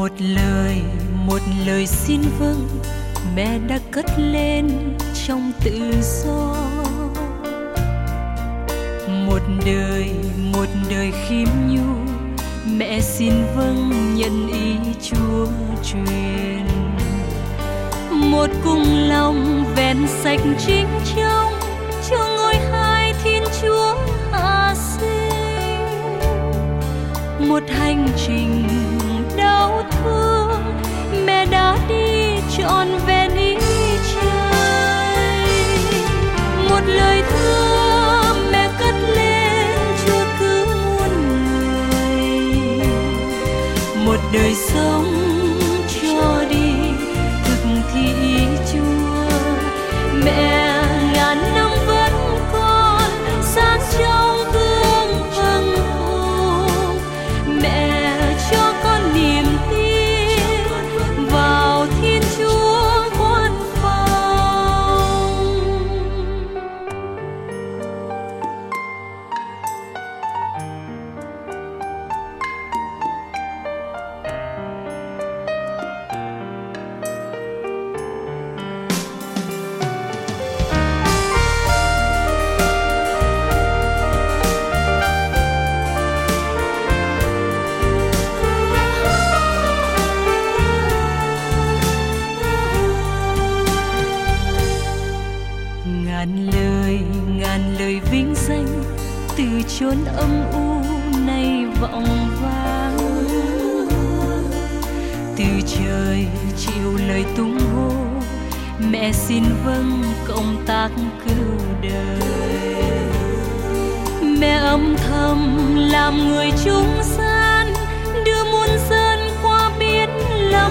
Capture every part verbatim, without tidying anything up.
Một lời, một lời xin vâng, mẹ đã cất lên trong tự do. Một đời, một đời khiêm nhu, mẹ xin vâng nhận ý Chúa truyền. Một cùng lòng vẹn sạch chính trong, cho ngôi hai Thiên Chúa hạ sinh. Một hành trình đau thương, mẹ đã đi trọn vẹn ý Trời. Một lời thưa mẹ cất lên Chúa cứu muôn người. Một đời sống cho đi thực thi ý Chúa. Mẹ ngàn năm vẫn còn sáng trong gương vâng phục. Mẹ cho con niềm tin vào Thiên Chúa quan phòng. Ngàn lời, ngàn lời vinh danh từ chốn âm u nay vọng vang. Từ trời chịu lời tung hô, mẹ xin vâng công tác cứu đời. Mẹ âm thầm làm người trung gian, đưa muôn dân qua biển lầm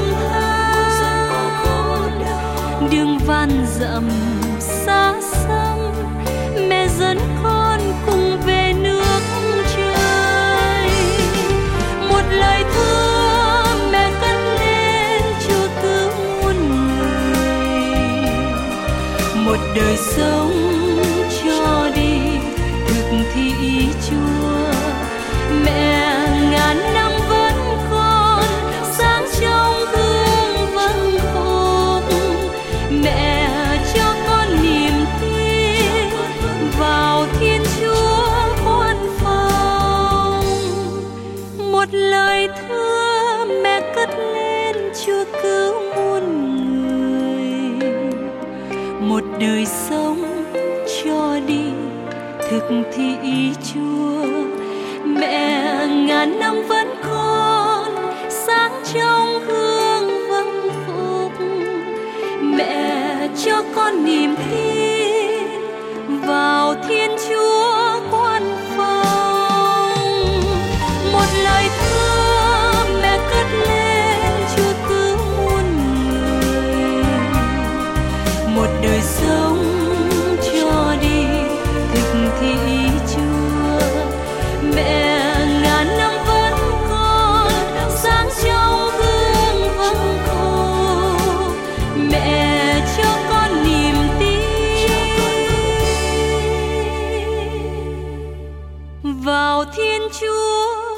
than. Đường van dặm xa xăm, mẹ dẫn con cùng về nước trời. Một lời thưa mẹ cất lên Chúa cứu muôn người. Một đời sống cho đi thực thi ý Chúa. Mẹ ngàn năm vẫn còn sáng trong gương vâng phục. Mẹ cho con niềm tin vào Thiên Chúa quan phòng. Một lời thưa mẹ cất lên Chúa cứu muôn người. Một đời sống cho đi thực thi ý Chúa. Mẹ ngàn năm vẫn còn sáng trong gương vâng phục. Mẹ cho con niềm tin vào Thiên Chúa quan phòng. Một lời thưa mẹ cất lên Chúa cứu muôn người. Một đời sống cho đi thực thi ý Chúa. Mẹ ngàn năm vẫn còn sáng trong gương vâng phục. Mẹ cho con niềm tin vào Thiên Chúa